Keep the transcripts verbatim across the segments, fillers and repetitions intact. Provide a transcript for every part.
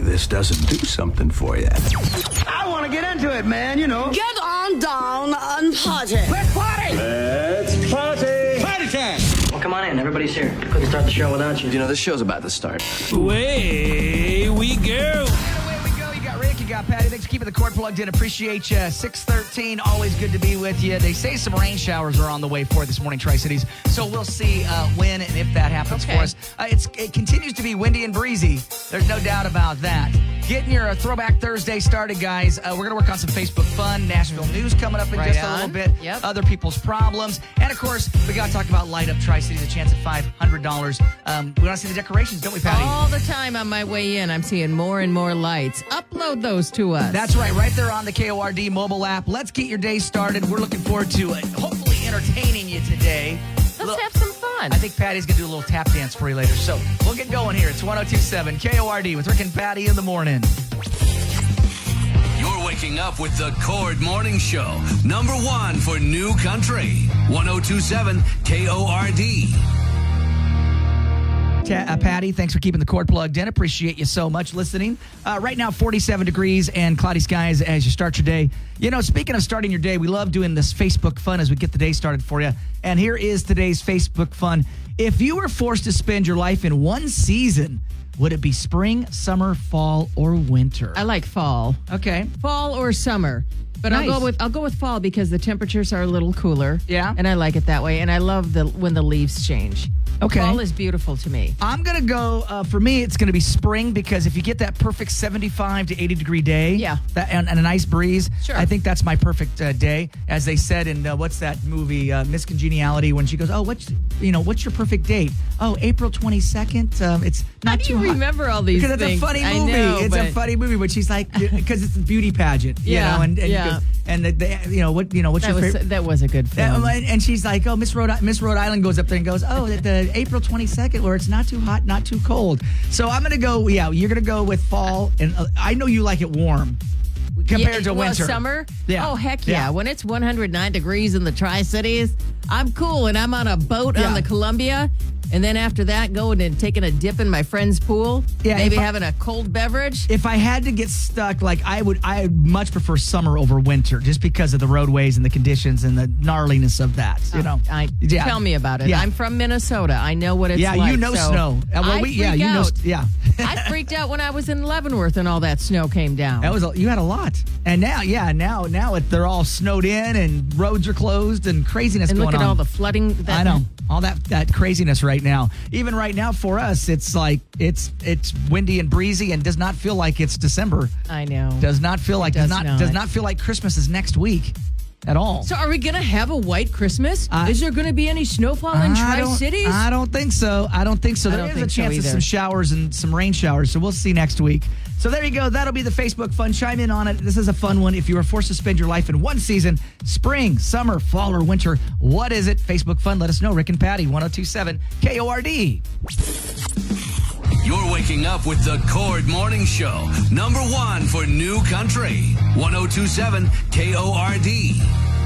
this doesn't do something for you. I want to get into it, man, you know. Get on down and party. Let's party! Let's party! Party time! Well, come on in. Everybody's here. Couldn't start the show without you. You know, this show's about to start. Away we go. Rick, you got Patty. Thanks for keeping the cord plugged in. Appreciate you. six thirteen, always good to be with you. They say some rain showers are on the way for this morning, Tri-Cities. So we'll see uh, when and if that happens okay. for us. Uh, it's, it continues to be windy and breezy. There's no doubt about that. Getting your uh, Throwback Thursday started, guys. Uh, we're going to work on some Facebook fun. Nashville news coming up in Right just on. a little bit. Yep. Other people's problems. And, of course, we got to talk about Light Up Tri-Cities, a chance at five hundred dollars. Um, we want to see the decorations, don't we, Patty? All the time on my way in, I'm seeing more and more lights. Upload those to us. That's right, right there on the K O R D mobile app. Let's get your day started. We're looking forward to uh, hopefully entertaining you today. Let's Look, have some fun. I think Patty's going to do a little tap dance for you later. So we'll get going here. It's one oh two point seven K O R D with Rick and Patty in the morning. You're waking up with the Cord Morning Show. Number one for New Country. one oh two point seven K O R D. Uh, Patty, thanks for keeping the cord plugged in. Appreciate you so much listening. Uh, right now, forty-seven degrees and cloudy skies as you start your day. You know, speaking of starting your day, we love doing this Facebook fun as we get the day started for you. And here is today's Facebook fun. If you were forced to spend your life in one season, would it be spring, summer, fall, or winter? I like fall. Okay. Fall or summer. But Nice. I'll go with I'll go with fall because the temperatures are a little cooler. Yeah. And I like it that way. And I love the when the leaves change. Okay. Fall is beautiful to me. I'm going to go, uh, for me, it's going to be spring because if you get that perfect seventy-five to eighty degree day Yeah. that, and, and a nice breeze, Sure. I think that's my perfect uh, day. As they said in, uh, what's that movie, uh, Miss Congeniality, when she goes, oh, what's, you know, what's your perfect date? Oh, April twenty-second. Um, it's not How do too you hot. remember all these Because things? it's a funny I movie. know, it's a but- funny movie, but she's like, because it's a beauty pageant, you Yeah, know, and, and, yeah. and the, the, you know, what, you know, what's That your was favorite? that was a good Yeah, film. and and she's like, oh, Miss Rhode, Miss Rhode Island goes up there and goes, oh, the, the April twenty-second, where it's not too hot, not too cold. So I'm going to go, yeah, you're going to go with fall. And uh, I know you like it warm compared Yeah, to well, winter. summer? Yeah. Oh, heck yeah. Yeah. When it's one hundred nine degrees in the Tri-Cities, I'm cool. And I'm on a boat Yeah. on the Columbia. And then after that, going and taking a dip in my friend's pool. Yeah, Maybe if I- having a cold beverage. If I had to get stuck, like I would, I would much prefer summer over winter, just because of the roadways and the conditions and the gnarliness of that. You know, I, yeah. Tell me about it. Yeah. I'm from Minnesota. I know what it's yeah, like. you know so snow. Uh, well, I we, yeah, freak you know, out. yeah. I freaked out when I was in Leavenworth and all that snow came down. That was a, you had a lot, and now, yeah, now, now it, they're all snowed in and roads are closed and craziness and going look at on. all the flooding. That I know all that that craziness right now. Even right now for us, it's like it's it's windy and breezy and does not feel like it's December. I know. Does not feel like does does not, not. does not feel like Christmas is next week at all. So are we going to have a white Christmas? I- is there going to be any snowfall in I don't- Tri-Cities? I don't think so. I don't think so. I There don't is think a so chance of either. some showers and some rain showers, so we'll see next week. So there you go. That'll be the Facebook fun. Chime in on it. This is a fun one. If you were forced to spend your life in one season, spring, summer, fall, or winter, what is it? Facebook fun. Let us know. Rick and Patty, one oh two point seven K O R D. You're waking up with the Cord Morning Show. Number one for New Country. one oh two point seven K O R D.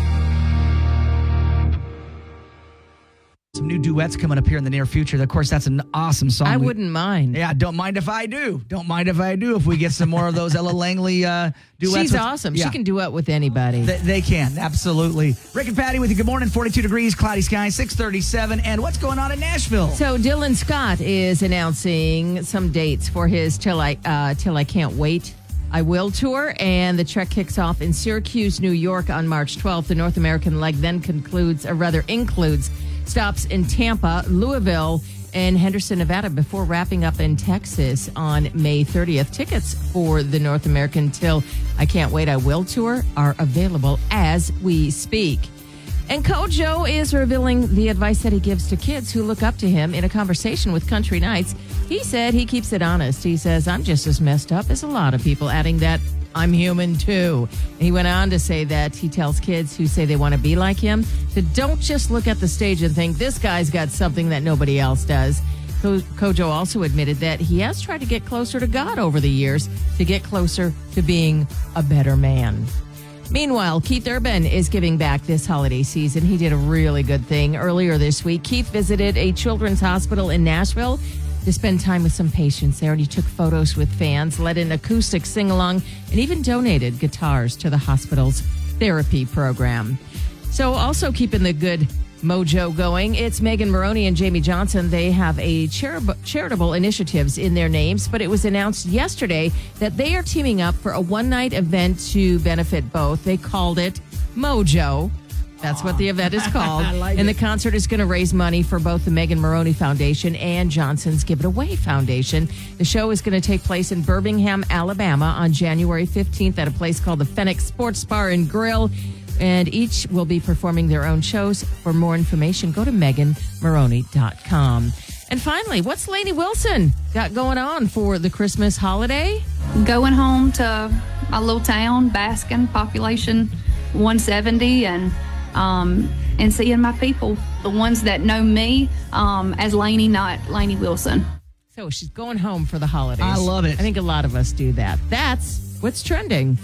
Some new duets coming up here in the near future. Of course, that's an awesome song. I We- wouldn't mind. Yeah, don't mind if I do. Don't mind if I do. If we get some more of those Ella Langley uh, duets. She's with- awesome. Yeah. She can duet with anybody. They, they can, absolutely. Rick and Patty with you. Good morning, forty-two degrees, cloudy skies, six thirty-seven. And what's going on in Nashville? So Dylan Scott is announcing some dates for his Till I uh, Till I Can't Wait, I Will tour, and the trek kicks off in Syracuse, New York on March twelfth. The North American leg then concludes, or rather includes, stops in Tampa, Louisville, and Henderson, Nevada, before wrapping up in Texas on May thirtieth. Tickets for the North American Till I Can't Wait, I Will tour are available as we speak. And Kojo is revealing the advice that he gives to kids who look up to him in a conversation with Country Nights. He said he keeps it honest. He says, I'm just as messed up as a lot of people, adding that I'm human too. And he went on to say that he tells kids who say they want to be like him to don't just look at the stage and think this guy's got something that nobody else does. Ko- Kojo also admitted that he has tried to get closer to God over the years to get closer to being a better man. Meanwhile, Keith Urban is giving back this holiday season. He did a really good thing earlier this week. Keith visited a children's hospital in Nashville to spend time with some patients. They already took photos with fans, led an acoustic sing-along, and even donated guitars to the hospital's therapy program. So also keeping the good mojo going, it's Megan Maroney and Jamie Johnson. They have a chari- charitable initiatives in their names, but it was announced yesterday that they are teaming up for a one-night event to benefit both. They called it Mojo. That's what the event is called. I like and it. the concert is going to raise money for both the Megan Maroney Foundation and Johnson's Give It Away Foundation. The show is going to take place in Birmingham, Alabama on January fifteenth at a place called the Fennec Sports Bar and Grill. And each will be performing their own shows. For more information, go to megan maroney dot com. And finally, what's Lainey Wilson got going on for the Christmas holiday? Going home to my little town, Baskin, population one seventy, and um, and seeing my people, the ones that know me um, as Lainey, not Lainey Wilson. So she's going home for the holidays. I love it. I think a lot of us do that. That's what's trending.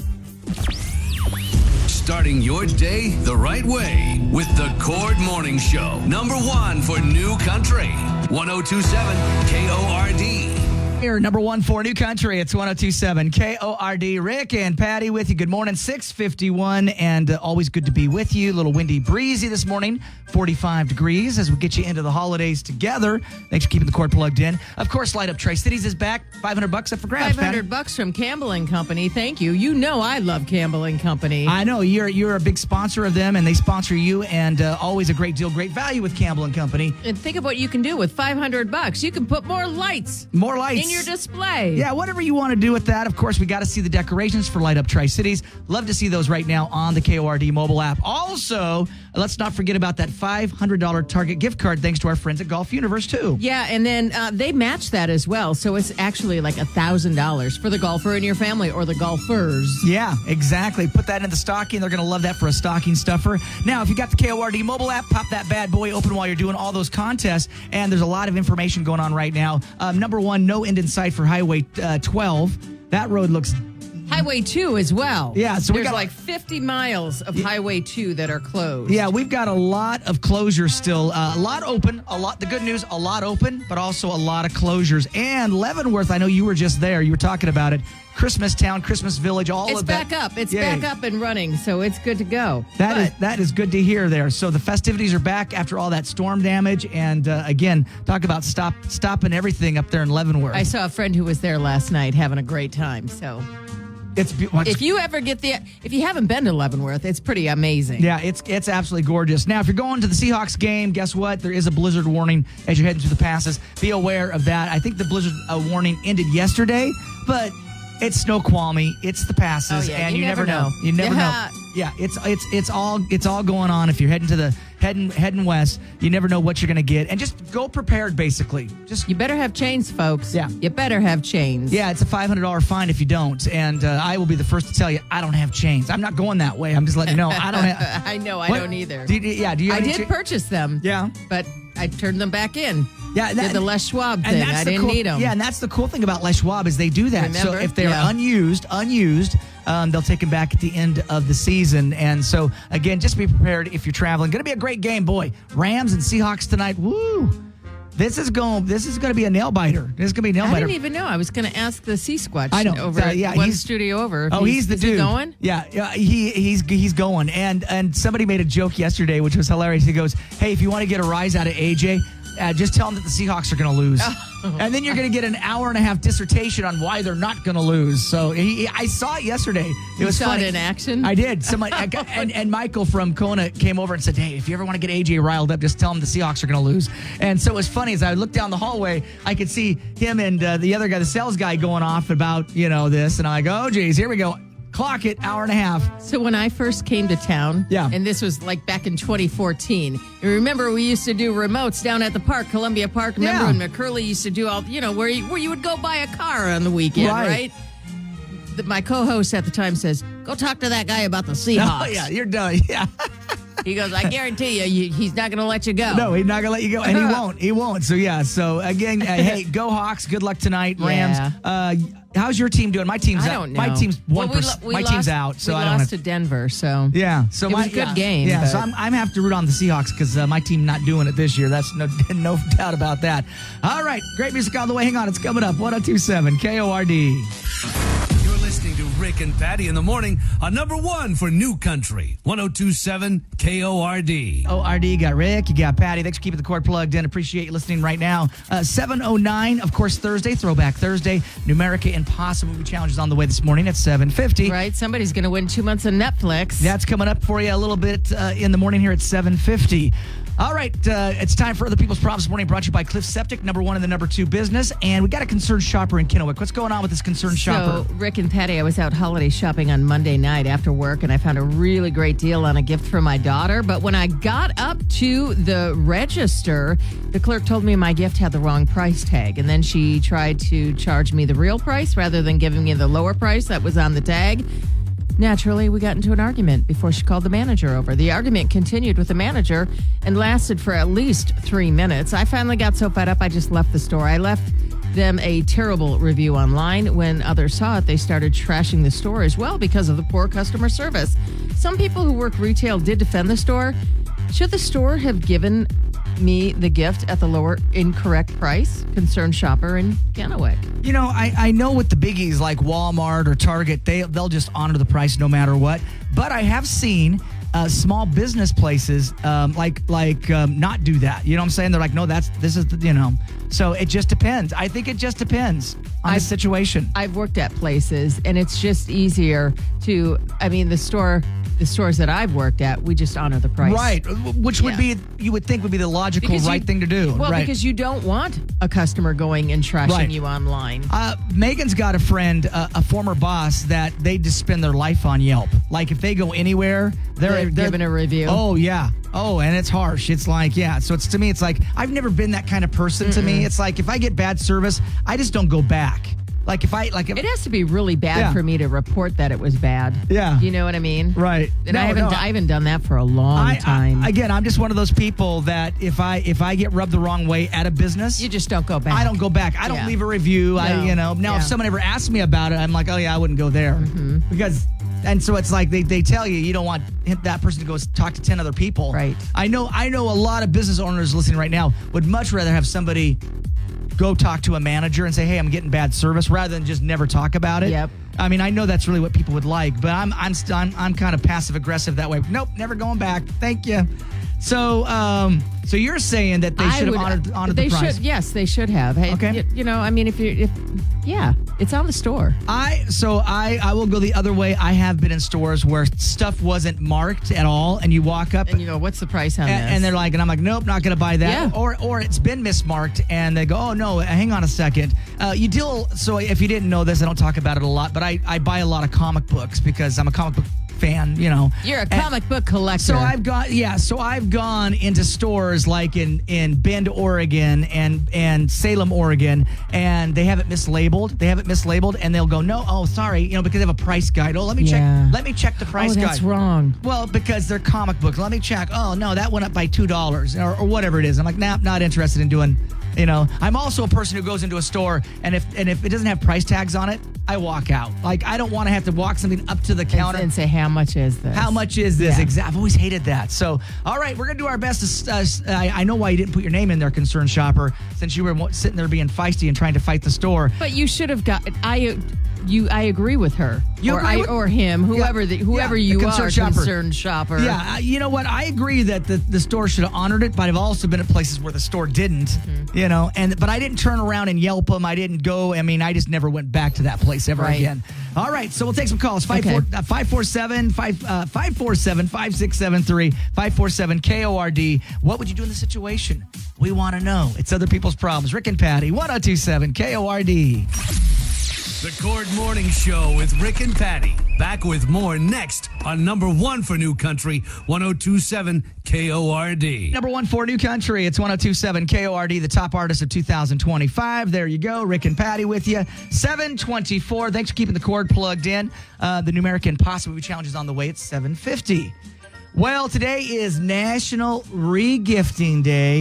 Starting your day the right way with the Cord Morning Show. Number one for New Country. one oh two seven K O R D. Here, number one for New Country. It's one oh two seven K O R D. Rick and Patty with you. Good morning, six fifty-one, and uh, always good to be with you. A little windy, breezy this morning, forty-five degrees as we get you into the holidays together. Thanks for keeping the cord plugged in. Of course, Light Up Tri-Cities is back. five hundred bucks up for grabs, five hundred bucks from Campbell and Company. Thank you. You know I love Campbell and Company. I know you're you're a big sponsor of them, and they sponsor you, and uh, always a great deal, great value with Campbell and Company. And think of what you can do with five hundred bucks. You can put more lights. More lights in your display. Yeah, whatever you want to do with that. Of course, we got to see the decorations for Light Up Tri-Cities. Love to see those right now on the K O R D mobile app. Also, let's not forget about that five hundred dollars Target gift card thanks to our friends at Golf Universe, too. Yeah, and then uh, they match that as well. So it's actually like one thousand dollars for the golfer in your family or the golfers. Yeah, exactly. Put that in the stocking. They're going to love that for a stocking stuffer. Now, if you got the K O R D mobile app, pop that bad boy open while you're doing all those contests. And there's a lot of information going on right now. Um, number one, no end in sight for Highway uh, twelve. That road looks... Highway two as well. Yeah, so we There's got like fifty miles of Highway two that are closed. Yeah, we've got a lot of closures still. Uh, a lot open. A lot. The good news, a lot open, but also a lot of closures. And Leavenworth, I know you were just there. You were talking about it. Christmas Town, Christmas Village, all It's of that. back up. It's Yay. back up and running, so it's good to go. That But- is that is good to hear there. So the festivities are back after all that storm damage. And uh, again, talk about stop stopping everything up there in Leavenworth. I saw a friend who was there last night having a great time. So It's, be- what's- if you ever get the, if you haven't been to Leavenworth, it's pretty amazing. Yeah, it's it's absolutely gorgeous. Now, if you're going to the Seahawks game, guess what? There is a blizzard warning as you're heading through the passes. Be aware of that. I think the blizzard uh, warning ended yesterday, but it's Snoqualmie. It's the passes, Oh, yeah, and you you, never never know. know. You never Yeah. know. Yeah, it's it's it's all it's all going on. If you're heading to the heading heading west, you never know what you're going to get, and just go prepared. Basically, just You better have chains, folks. Yeah. You better have chains. yeah, it's a five hundred dollars fine if you don't, and uh, I will be the first to tell you I don't have chains. I'm not going that way. I'm just letting you know I don't have. I know, I What? don't either. Do you, yeah, do you? I have any did cha- purchase them. Yeah. But I turned them back in. Yeah, that- Did the Les Schwab And thing. that's I the didn't cool, need them. Yeah, and that's the cool thing about Les Schwab is they do that. Remember? So if they're Yeah. unused, unused, um, they'll take them back at the end of the season. And so, again, just be prepared if you're traveling. Going to be a great game, boy. Rams and Seahawks tonight. Woo! This is going. This is going to be a nail biter. This is going to be a nail I biter. didn't even know. I was going to ask the Sea Squatch I know. over Uh, yeah, at one he's- studio over. Oh, he's, the is dude. He going? Yeah, yeah, he he's he's going. And and somebody made a joke yesterday, which was hilarious. He goes, "Hey, if you want to get a rise out of A J, uh, just tell him that the Seahawks are going to lose, and then you're going to get an hour and a half dissertation on why they're not going to lose." So he, I saw it yesterday. It You was saw funny. it in action? I did. Somebody I got- and, and Michael from Kona came over and said, "Hey, if you ever want to get A J riled up, just tell him the Seahawks are going to lose." And so it was funny as I looked down the hallway, I could see him and uh, the other guy, the sales guy, going off about you know this, and I'm like, "Oh, geez, here we go." Clock it, hour and a half. So when I first came to town, Yeah. and this was like back in twenty fourteen, you remember we used to do remotes down at the park, Columbia Park. Remember Yeah. when McCurley used to do all, you know, where you, where you would go buy a car on the weekend, Right. right? The, my co-host at the time says, "Go talk to that guy about the Seahawks." Oh, yeah, you're done. Yeah. He goes, "I guarantee you, you he's not going to let you go." No, he's not going to let you go, and he won't. He won't. So, yeah. So, again, uh, hey, go Hawks. Good luck tonight, Rams. Yeah. Uh, how's your team doing? My team's I out. don't know. My team's one. Well, we percent lo- we my lost, team's out, so we I don't lost have to Denver, so Yeah, so It my, was a good yeah, game, Yeah, but- so I'm I'm have to root on the Seahawks because uh, my team not doing it this year. That's no no doubt about that. All right, great music on the way. Hang on, it's coming up. one oh two seven K O R D. You're listening to Rick and Patty in the morning on number one for New Country, one oh two seven K O R D. O R D, you got Rick, you got Patty. Thanks for keeping the cord plugged in. Appreciate you listening right now. Uh, seven oh nine, of course, Thursday, Throwback Thursday. Numerica Impossible Movie Challenge is on the way this morning at seven fifty. right, somebody's going to win two months of Netflix. That's coming up for you a little bit uh, in the morning here at seven fifty. All right, uh, it's time for Other People's Problems this morning, brought to you by Cliff Septic, number one in the number two business. And we got a concerned shopper in Kennewick. What's going on with this concerned shopper? So, Rick and Patty, I was out holiday shopping on Monday night after work, and I found a really great deal on a gift for my daughter. But when I got up to the register, the clerk told me my gift had the wrong price tag. And then she tried to charge me the real price rather than giving me the lower price that was on the tag. Naturally, we got into an argument before she called the manager over. The argument continued with the manager and lasted for at least three minutes. I finally got so fed up, I just left the store. I left them a terrible review online. When others saw it, they started trashing the store as well because of the poor customer service. Some people who work retail did defend the store. Should the store have given me the gift at the lower incorrect price? Concerned shopper in Kennewick. You know, I, I know with the biggies like Walmart or Target, they, they'll just honor the price no matter what. But I have seen uh, small business places um, like like um, not do that. You know what I'm saying? They're like, no, that's this is, the, you know. So it just depends. I think it just depends on the I've- situation. I've worked at places, and it's just easier to, I mean, the store, the stores that I've worked at, we just honor the price. Right, which would Yeah. be, you would think would be the logical Because you- right thing to do. Well, right. because you don't want a customer going and trashing Right. you online. Uh, Megan's got a friend, uh, a former boss, that they just spend their life on Yelp. Like if they go anywhere, they're, They're they're giving a review. Oh yeah. Oh, and it's harsh. It's like, yeah. So it's to me, it's like I've never been that kind of person. To me, it's like if I get bad service, I just don't go back. Like if I like, if, It has to be really bad Yeah. for me to report that it was bad. Yeah. You know what I mean? right. And No, I haven't no, d- I haven't done that for a long I- I- time. again, I'm just one of those people that if I if I get rubbed the wrong way at a business, you just don't go back. I don't go back. I don't Yeah. leave a review. I, No. you know, now if Yeah. someone ever asks me about it, I'm like, oh yeah, I wouldn't go there Mm-hmm. because, and so it's like they, they tell you you don't want that person to go talk to ten other people. Right. I know. I know a lot of business owners listening right now would much rather have somebody go talk to a manager and say, hey, I'm getting bad service, rather than just never talk about it. Yep. I mean, I know that's really what people would like, but I'm I'm st- I'm, I'm kind of passive aggressive that way. Nope, never going back. Thank you. So, um, so you're saying that they I should have would- honored, honored they the price? should. Yes, they should have. Hey, Okay. You, you know, I mean, if you, if yeah, it's on the store. I so I I will go the other way. I have been in stores where stuff wasn't marked at all, and you walk up And you go, what's the price on and, this? and they're like, and I'm like, nope, not going to buy that. Yeah. Or or it's been mismarked, and they go, oh no, hang on a second. Uh, you deal. So if you didn't know this, I don't talk about it a lot, but I I buy a lot of comic books because I'm a comic book fan. You know, You're a And- comic book collector. So I've got yeah. So I've gone into stores like in, in Bend, Oregon, and and Salem, Oregon, and they have it mislabeled. They have it mislabeled, and they'll go, no, oh sorry, you know, because they have a price guide. Oh, let me Yeah. check. Let me check the price oh, guide. that's wrong. Well, because they're comic books. Let me check. Oh no, that went up by two dollars or, or whatever it is. I'm like, nah, not interested in doing. You know, I'm also a person who goes into a store and if and if it doesn't have price tags on it, I walk out. Like I don't want to have to walk something up to the And, counter and say, how much is this? how much is this? Yeah. Exactly. I've always hated that. So, all right, we're going to do our best. To, uh, I, I know why you didn't put your name in there, concerned shopper, since you were mo- sitting there being feisty and trying to fight the store. But you should have got. I, you. I agree with her. You or agree I, with- or him, whoever the, whoever Yeah, you the are, concerned shopper. concerned shopper. Yeah, I- you know what? I agree that the, the store should have honored it, but I've also been at places where the store didn't, Mm-hmm. you know, and but I didn't turn around and Yelp them. I didn't go. I mean, I just never went back to that place ever Right. again. All right, so we'll take some calls. Okay. five four seven, five four seven, five six seven three, five four seven K O R D. What would you do in the situation? We want to know. It's other people's problems. Rick and Patty, one oh two seven K O R D. The Cord Morning Show with Rick and Patty. Back with more next on number one for New Country, one oh two seven K O R D. Number one for New Country. It's one oh two seven K O R D, the top artist of two thousand twenty-five. There you go. Rick and Patty with you. seven twenty-four. Thanks for keeping the cord plugged in. Uh, the Numerica Impossible Movie Challenge is on the way. It's seven fifty. Well, today is National Regifting Day.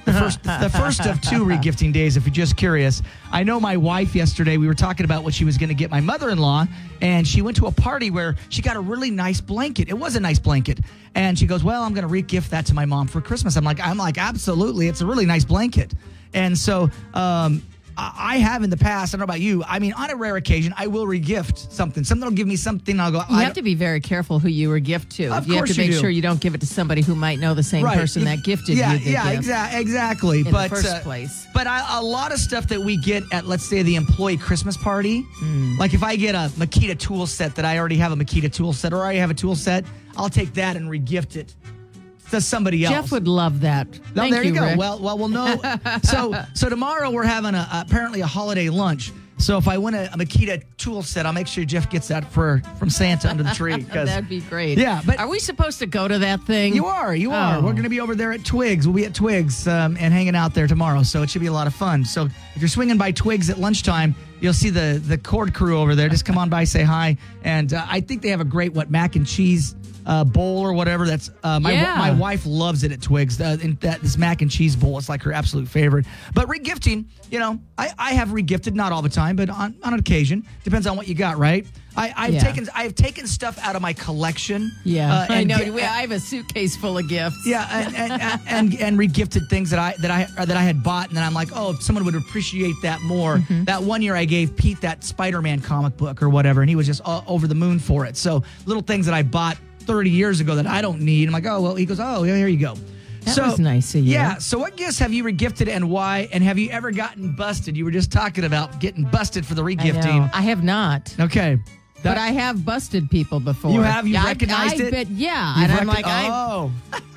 The first, the first of two regifting days, if you're just curious. I know my wife yesterday, we were talking about what she was going to get my mother-in-law, and she went to a party where she got a really nice blanket. It was a nice blanket. And she goes, well, I'm going to re-gift that to my mom for Christmas. I'm like, I'm like, absolutely. It's a really nice blanket. And so, um, I have in the past, I don't know about you, I mean, on a rare occasion, I will regift something. Something will give me something, I'll go... You have to be very careful who you regift to. Of you course have to you make do. sure you don't give it to somebody who might know the same Right. person that gifted yeah, you the Yeah, gift exa- exactly. in but, the first uh, place. But I, a lot of stuff that we get at, let's say, the employee Christmas party, Mm. like if I get a Makita tool set that I already have a Makita tool set, or I already have a tool set, I'll take that and regift it to somebody else. Jeff would love that. No, Thank there you, go. Rick. Well, well, we'll know. so, so tomorrow we're having a apparently a holiday lunch. So if I win a, a Makita tool set, I'll make sure Jeff gets that for from Santa under the tree. That'd be great. Yeah, but are we supposed to go to that thing? You are, you are. Oh. We're going to be over there at Twigs. We'll be at Twigs um, and hanging out there tomorrow. So it should be a lot of fun. So if you're swinging by Twigs at lunchtime, you'll see the the Cord crew over there. Just come on by, say hi, and uh, I think they have a great what mac and cheese. Uh, bowl or whatever. That's uh, my Yeah. my wife loves it at Twigs. Uh, in that this mac and cheese bowl, it's like her absolute favorite. But regifting, you know, I, I have regifted, not all the time, but on, on occasion. Depends on what you got, right? I, I've Yeah. taken I've taken stuff out of my collection. Yeah, uh, I and know. get- We- I have a suitcase full of gifts. yeah, and and, and and regifted things that I that I that I had bought, and then I'm like, oh, someone would appreciate that more. Mm-hmm. That one year I gave Pete that Spider-Man comic book or whatever, and he was just all over the moon for it. So little things that I bought thirty years ago that I don't need. I'm like, oh, well, he goes, oh, yeah, here you go. That so, was nice of you. Yeah. So what gifts have you regifted and why? And have you ever gotten busted? You were just talking about getting busted for the I know. regifting. I have not. Okay. But That- I have busted people before. You have? You've Yeah, I- recognized I, it? Bet, yeah. You've and I'm rec- like, I, oh,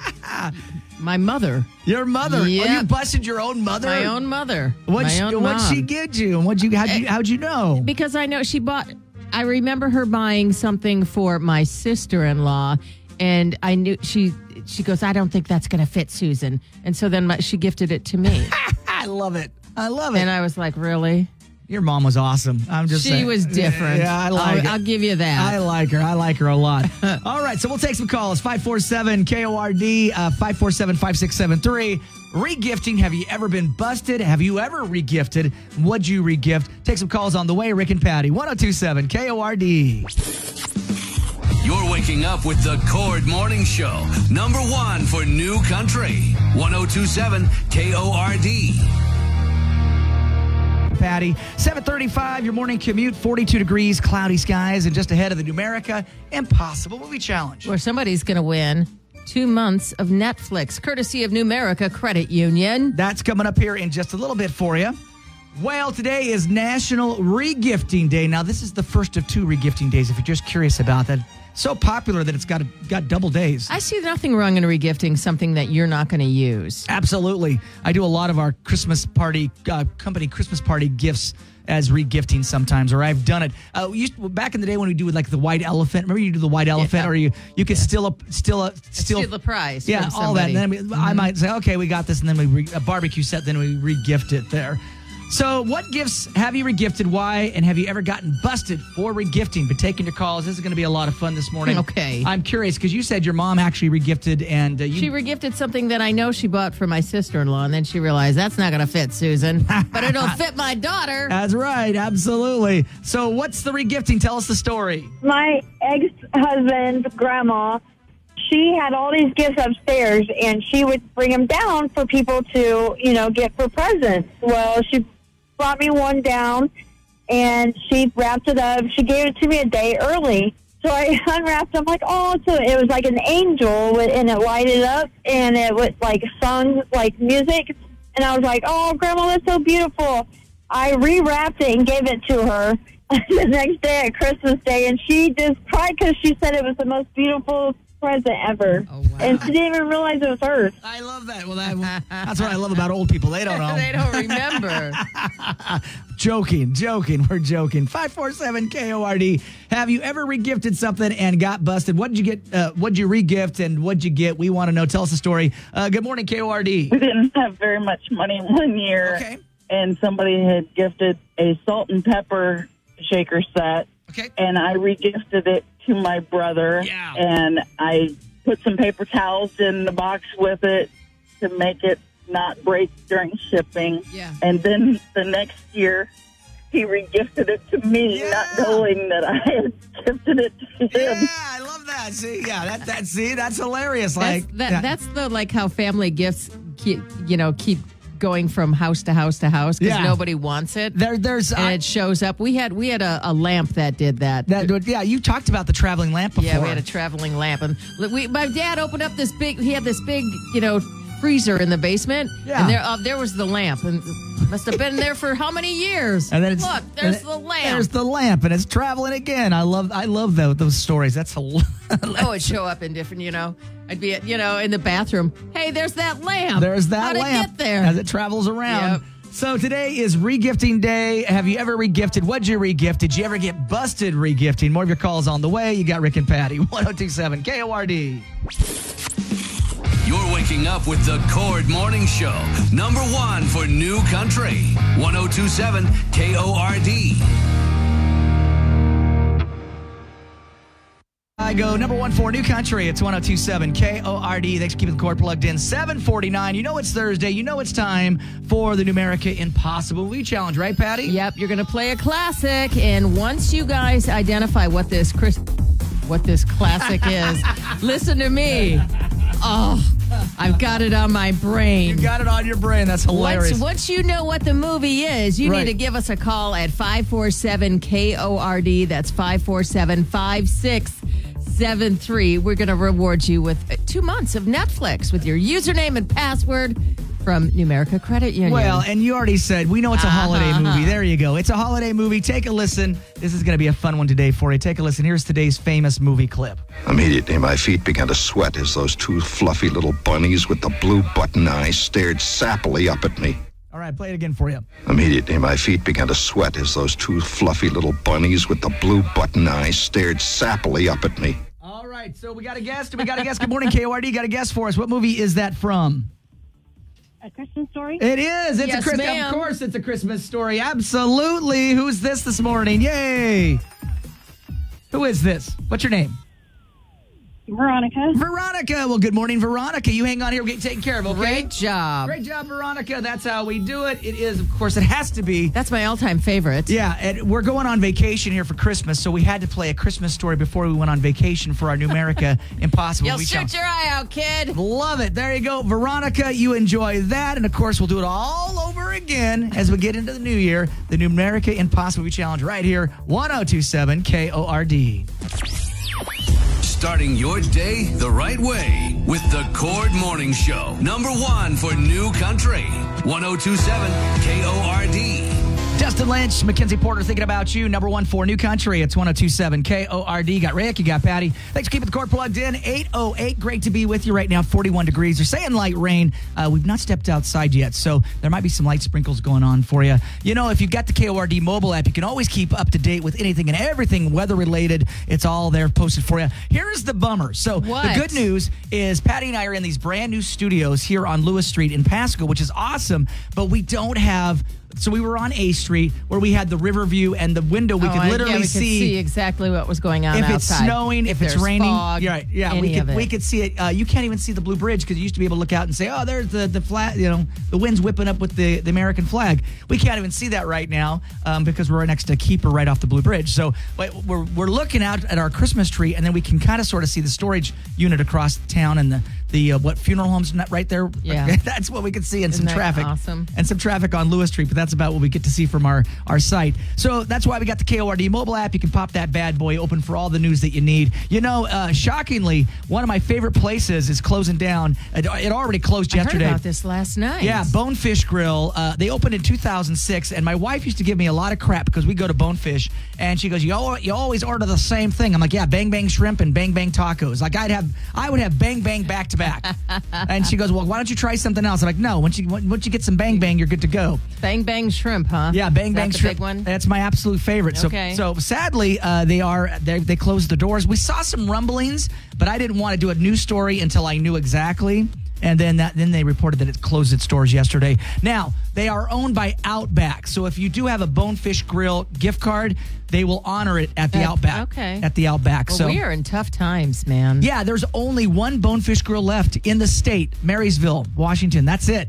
my mother. your mother. Oh, Yeah. you busted your own mother? My own mother. What'd my she, own what'd mom. she get you? And what'd you, how'd you, how'd you know? Because I know she bought, I remember her buying something for my sister-in-law, and I knew she, she goes, I don't think that's going to fit Susan. And so then my, she gifted it to me. I love it. I love it. And I was like, really? Your mom was awesome. I'm just She saying. was different. Yeah, I like I'll, it. I'll give you that. I like her. I like her a lot. All right, so we'll take some calls. five four seven K O R D, uh, five four seven, five six seven three. Regifting, have you ever been busted? Have you ever regifted? What'd you regift? Take some calls on the way. Rick and Patty, one oh two seven K O R D. You're waking up with the Cord Morning Show, number one for New Country, one oh two seven K O R D. Patty, seven thirty-five, your morning commute, forty-two degrees, cloudy skies, and just ahead of the Numerica Impossible Movie Challenge. Where somebody's going to win two months of Netflix, courtesy of Numerica Credit Union. That's coming up here in just a little bit for you. Well, today is National Regifting Day. Now, this is the first of two regifting days, if you're just curious about that. So popular that it's got got double days. I see nothing wrong in regifting something that you're not going to use. Absolutely. I do a lot of our Christmas party, uh, company Christmas party gifts as regifting sometimes, or I've done it. Uh, we used to, back in the day when we do like the white elephant. Remember you do the white elephant, Yeah. or you you could steal a steal a steal, Steal the prize Yeah, from all that. And somebody. then we, I might say, okay, we got this, and then we re, a barbecue set, then we regift it there. So, what gifts have you regifted? Why? And have you ever gotten busted for regifting? But taking your calls. This is going to be a lot of fun this morning. Okay. I'm curious because you said your mom actually regifted, and uh, you She regifted something that I know she bought for my sister-in-law, and then she realized that's not going to fit Susan, but it'll fit my daughter. That's right, absolutely. So, what's the regifting? Tell us the story. My ex-husband's grandma, she had all these gifts upstairs, and she would bring them down for people to, you know, get for presents. Well, she brought me one down, and she wrapped it up. She gave it to me a day early. So I unwrapped it. I'm like, oh, so it was like an angel, and it lighted up, and it was like sung like music. And I was like, oh, Grandma, that's so beautiful. I rewrapped it and gave it to her the next day at Christmas Day, and she just cried because she said it was the most beautiful present ever. Oh, wow. And she didn't even realize it was hers. I love that. Well, that, that's what I love about old people. They don't know. They don't remember. Joking, joking. We're joking. five four seven K O R D. Have you ever regifted something and got busted? What did you get? Uh, what did you regift and what did you get? We want to know. Tell us the story. Uh, good morning, K O R D. We didn't have very much money one year, Okay. and somebody had gifted a salt and pepper shaker set, Okay. and I regifted it to my brother, Yeah. and I put some paper towels in the box with it to make it not break during shipping. Yeah. And then the next year, he regifted it to me, Yeah. not knowing that I had gifted it to him. Yeah, I love that. See, yeah, that that see, that's hilarious. That's, Like that, yeah. that's the like how family gifts keep, you know, keep going from house to house to house because Yeah. nobody wants it. there. There's and uh, it shows up. We had we had a, a lamp that did that. that. Yeah, you talked about the traveling lamp before. Yeah, we had a traveling lamp, and we, my dad opened up this big. He had this big, you know, freezer in the basement. Yeah. and there uh, there was the lamp, and must have been there for how many years? And then it's, look, there's and the lamp. There's the lamp, and it's traveling again. I love, I love those, those stories. That's hilarious. Oh, it'd show up in different, you know. I'd be, at, you know, in the bathroom. Hey, there's that lamp. There's that How'd lamp it get there? as it travels around. Yep. So today is regifting day. Have you ever regifted? What'd you regift? Did you ever get busted regifting? More of your calls on the way. You got Rick and Patty, one oh two seven K O R D. You're waking up with the Cord Morning Show. Number one for New Country. one oh two seven K O R D. I go number one for New Country. It's one oh two seven K O R D. Thanks for keeping the cord plugged in. seven forty-nine. You know it's Thursday. You know it's time for the Numerica Impossible Movie Challenge, right, Patty? Yep, you're going to play a classic, and once you guys identify what this Chris, what this classic is, listen to me. Oh, I've got it on my brain. You got it on your brain. That's hilarious. Once, once you know what the movie is, you Right. need to give us a call at five four seven K O R D. That's five four seven, five six seven three. We're going to reward you with two months of Netflix with your username and password from Numerica Credit Union. Well, and you already said, we know it's a Uh-huh. holiday movie. There you go. It's a holiday movie. Take a listen. This is going to be a fun one today for you. Take a listen. Here's today's famous movie clip. Immediately, my feet began to sweat as those two fluffy little bunnies with the blue button eyes stared sappily up at me. All right, play it again for you. Immediately, my feet began to sweat as those two fluffy little bunnies with the blue button eyes stared sappily up at me. All right, so we got a guest. We got a guest. Good morning, K O R D. Got a guest for us. What movie is that from? A Christmas Story? It is. It's Yes, a Christmas. ma'am. Of course, it's a Christmas story. Absolutely. Who's this this morning? Yay! Who is this? What's your name? Veronica. Veronica. Well, good morning, Veronica. You hang on here. We'll get taken care of. Okay. Great job. Great job, Veronica. That's how we do it. It is, of course, it has to be. That's my all-time favorite. Yeah, and we're going on vacation here for Christmas, so we had to play a Christmas story before we went on vacation for our Numerica Impossible. You'll Movie shoot Challenge. your eye out, kid. Love it. There you go. Veronica, you enjoy that. And, of course, we'll do it all over again as we get into the new year. The Numerica Impossible Movie Challenge right here, one oh two seven K O R D. Starting your day the right way with the Cord Morning Show. Number one for New Country. one oh two seven K O R D. Justin Lynch, Mackenzie Porter thinking about you. Number one for New Country. It's one oh two seven K O R D. You got Rick, you got Patty. Thanks for keeping the cord plugged in. eight oh eight. Great to be with you right now. forty-one degrees. They're saying light rain. Uh, we've not stepped outside yet, so there might be some light sprinkles going on for you. You know, if you've got the K O R D mobile app, you can always keep up to date with anything and everything weather related. It's all there posted for you. Here's the bummer. So What? the good news is Patty and I are in these brand new studios here on Lewis Street in Pasco, which is awesome, but we don't have. So we were on A Street where we had the river view and the window. We Oh, could and, literally yeah, we could see, see exactly what was going on if outside. it's snowing, if, it's there's raining. fog, yeah, right, yeah, we any could of it. we could see it. Uh, you can't even see the Blue Bridge because you used to be able to look out and say, "Oh, there's the the flag." You know, the wind's whipping up with the, the American flag. We can't even see that right now um, because we're right next to Keeper, right off the Blue Bridge. So but we're we're looking out at our Christmas tree, and then we can kind of sort of see the storage unit across town and the the uh, what funeral homes not right there. Yeah. That's what we could see, and Isn't some that traffic, awesome? and some traffic on Lewis Street. But that's about what we get to see from our our site. So that's why we got the K O R D mobile app. You can pop that bad boy open for all the news that you need. You know, uh, shockingly, one of my favorite places is closing down. It, it already closed I heard yesterday. about this last night. Yeah, Bonefish Grill. Uh, they opened in two thousand six, and my wife used to give me a lot of crap because we go to Bonefish, and she goes, "You al- you always order the same thing." I'm like, "Yeah, bang bang shrimp and bang bang tacos." Like I'd have, I would have bang bang back to back. And she goes, "Well, why don't you try something else?" I'm like, "No, once you once you get some bang bang, you're good to go." Bang Bang Shrimp, huh? Yeah, Bang Is that Bang the Shrimp. big one? That's my absolute favorite. Okay. So, so sadly, uh, they are they they closed the doors. We saw some rumblings, but I didn't want to do a news story until I knew exactly. And then that then they reported that it closed its doors yesterday. Now they are owned by Outback, so if you do have a Bonefish Grill gift card, they will honor it at the At- Outback. okay. At the Outback. Well, so we are in tough times, man. yeah, there's only one Bonefish Grill left in the state, Marysville, Washington. That's it.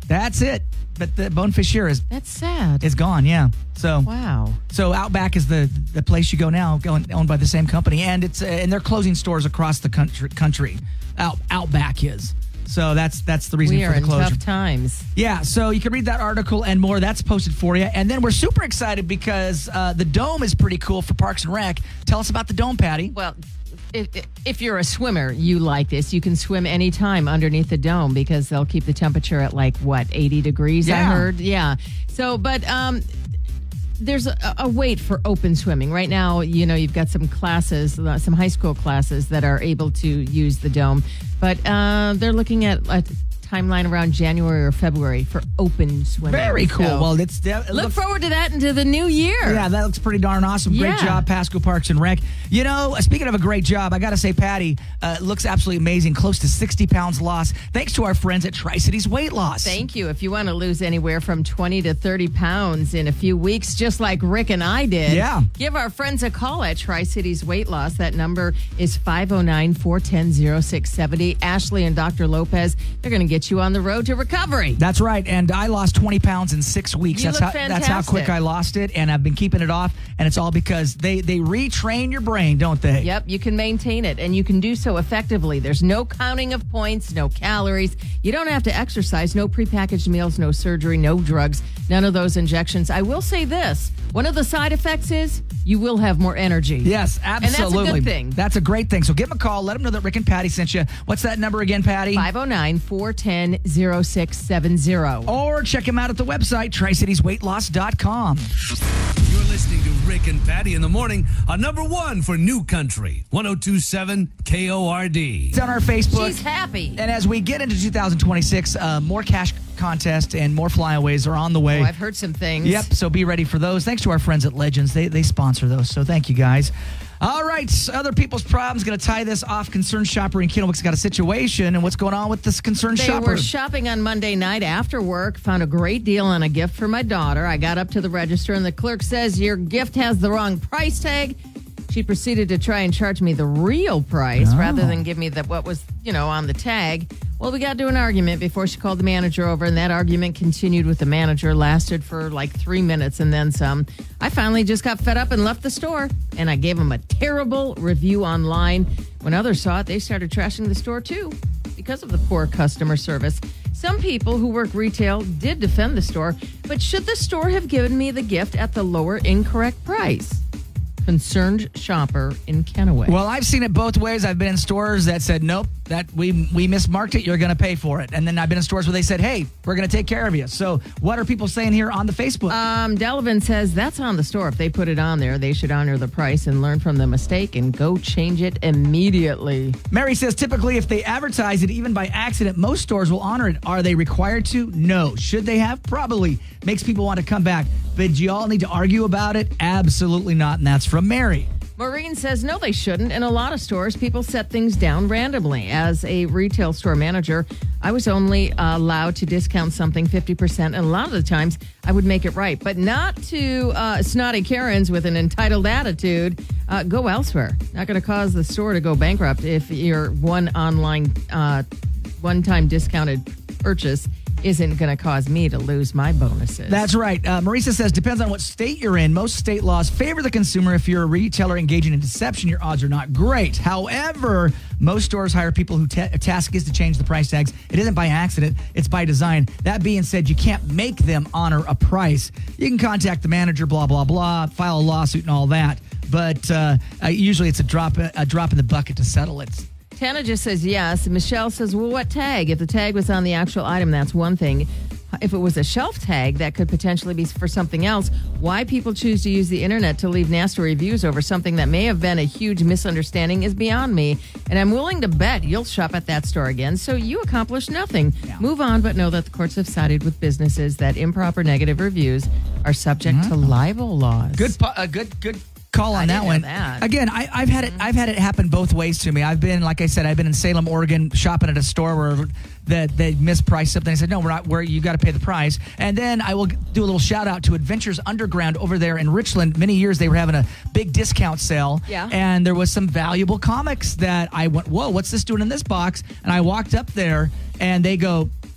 That's it. But the Bonefish here is That's sad. is gone. Yeah. So Wow. So Outback is the the place you go now, going, owned by the same company, and it's uh, and they're closing stores across the country. Country, Out Outback is. So that's that's the reason We for are the in closure. tough times. Yeah, so you can read that article and more. That's posted for you. And then we're super excited because uh, the Dome is pretty cool for Parks and Rec. Tell us about the Dome, Patty. Well, if, if you're a swimmer, you like this. You can swim anytime underneath the dome because they'll keep the temperature at like, what, eighty degrees, I Yeah. heard? Yeah. So, but um, there's a, a wait for open swimming. Right now, you know, you've got some classes, uh, some high school classes that are able to use the dome. But uh, they're looking at a timeline around January or February for open swimming. Very cool. So well, it's it look looks, forward to that into the new year. Yeah, that looks pretty darn awesome. Great Yeah. job, Pasco Parks and Rec. You know, speaking of a great job, I got to say, Patty, uh, looks absolutely amazing. Close to sixty pounds lost, thanks to our friends at Tri-Cities Weight Loss. Thank you. If you want to lose anywhere from twenty to thirty pounds in a few weeks, just like Rick and I did, Yeah. give our friends a call at Tri-Cities Weight Loss. That number is five oh nine, four one oh, oh six seven oh. Ashley and Doctor Lopez, they're going to get you on the road to recovery. That's right, and I lost twenty pounds in six weeks. You that's look how that's how quick fantastic. I lost it, and I've been keeping it off. And it's all because they they retrain your brain, don't they? Yep, you can maintain it, and you can do so effectively. There's no counting of points, no calories. You don't have to exercise, no prepackaged meals, no surgery, no drugs, none of those injections. I will say this. One of the side effects is you will have more energy. Yes, absolutely. And that's a good thing. That's a great thing. So give them a call. Let them know that Rick and Patty sent you. What's that number again, Patty? five oh nine, four one oh, oh six seven oh. Or check them out at the website, tri cities weight loss dot com. You're listening to Rick and Patty in the morning on number one for New Country, one oh two point seven K O R D. It's on our Facebook. She's happy. And as we get into two thousand twenty-six, uh, more cash contests and more flyaways are on the way. Oh, I've heard some things. Yep, so be ready for those. Thanks to our friends at Legends. They they sponsor those, so thank you guys. All right, other people's problems. Going to tie this off. Concerned shopper in Kennewick's got a situation, and what's going on with this concerned They shopper? were shopping on Monday night after work, found a great deal on a gift for my daughter. I got up to the register, and the clerk says, your gift has the wrong price tag. She proceeded to try and charge me the real price Oh. rather than give me the, what was, you know, on the tag. Well, we got into an argument before she called the manager over, and that argument continued with the manager, lasted for like three minutes and then some. I finally just got fed up and left the store, and I gave them a terrible review online. When others saw it, they started trashing the store too because of the poor customer service. Some people who work retail did defend the store, but should the store have given me the gift at the lower incorrect price? Concerned shopper in Kennewick. Well, I've seen it both ways. I've been in stores that said, nope, that we we mismarked it. You're going to pay for it. And then I've been in stores where they said, hey, we're going to take care of you. So what are people saying here on the Facebook? Um, Delavan says that's on the store. If they put it on there, they should honor the price and learn from the mistake and go change it immediately. Mary says, typically, if they advertise it, even by accident, most stores will honor it. Are they required to? No. Should they have? Probably. Makes people want to come back. But do you all need to argue about it? Absolutely not. And that's from Mary. Maureen says, no, they shouldn't. In a lot of stores, people set things down randomly. As a retail store manager, I was only uh, allowed to discount something fifty percent. And a lot of the times, I would make it right. But not to uh, snotty Karens with an entitled attitude. Uh, go elsewhere. Not going to cause the store to go bankrupt if your one online, uh, one-time discounted purchase isn't going to cause me to lose my bonuses. That's right. Uh, Marisa says, depends on what state you're in. Most state laws favor the consumer. If you're a retailer engaging in deception, your odds are not great. However, most stores hire people whose ta- task is to change the price tags. It isn't by accident. It's by design. That being said, you can't make them honor a price. You can contact the manager, blah, blah, blah, file a lawsuit and all that. But uh, uh, usually it's a drop, a drop in the bucket to settle it. Tana just says yes. Michelle says, well, what tag? If the tag was on the actual item, that's one thing. If it was a shelf tag, that could potentially be for something else. Why people choose to use the internet to leave nasty reviews over something that may have been a huge misunderstanding is beyond me. And I'm willing to bet you'll shop at that store again, so you accomplish nothing. Yeah. Move on, but know that the courts have sided with businesses that improper negative reviews are subject mm-hmm. to libel laws. Good, uh, good, good. Call on I that one. That. Again, I, I've had it. I've had it happen both ways to me. I've been, like I said, I've been in Salem, Oregon, shopping at a store where that they mispriced something. I said, no, we're not. Where you got to pay the price. And then I will do a little shout out to Adventures Underground over there in Richland. Many years they were having a big discount sale, yeah. and there was some valuable comics that I went, whoa, what's this doing in this box? And I walked up there, and they go,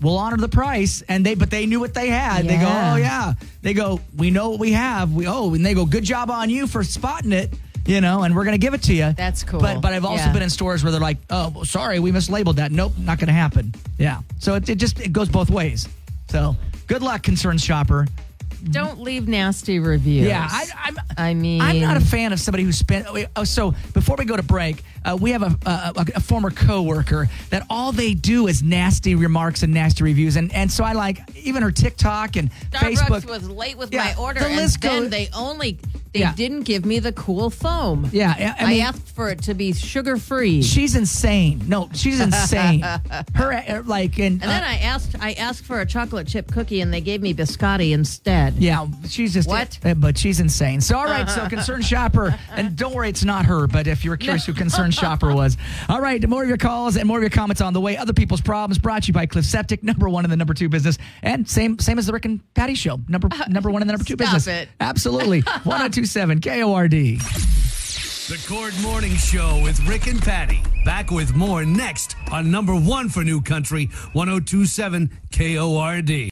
we'll honor the price. And they, but they knew what they had. They go, Yeah. oh yeah. They go, we know what we have. We oh, and they go, good job on you for spotting it. You know, and we're going to give it to you. That's cool. But but I've also Yeah. been in stores where they're like, oh, sorry, we mislabeled that. Nope, not going to happen. Yeah. So it, it just it goes both ways. So good luck, concerned shopper. Don't leave nasty reviews. Yeah, I, I'm. I mean, I'm not a fan of somebody who spent. Oh, so before we go to break, uh, we have a, a, a former coworker that all they do is nasty remarks and nasty reviews, and and so I like even her TikTok and Starbucks Facebook. was late with Yeah, my order, the and list then goes- they only they Yeah. didn't give me the cool foam. Yeah, I I, mean- asked for it to be sugar free. She's insane. No, she's insane. Her uh, like and, And then uh, I asked I asked for a chocolate chip cookie, and they gave me biscotti instead. Yeah, she's just What? uh, but she's insane. So all right, so concerned shopper, and don't worry, it's not her. But if you were curious who concerned shopper was, all right, more of your calls and more of your comments on the way. Other people's problems brought to you by Cliff Septic, number one in the number two business, and same same as the Rick and Patty show, number number one in the number two Stop business. it. Absolutely, one oh two seven K O R D. The Cord Morning Show with Rick and Patty. Back with more next on number one for New Country, one oh two seven K O R D.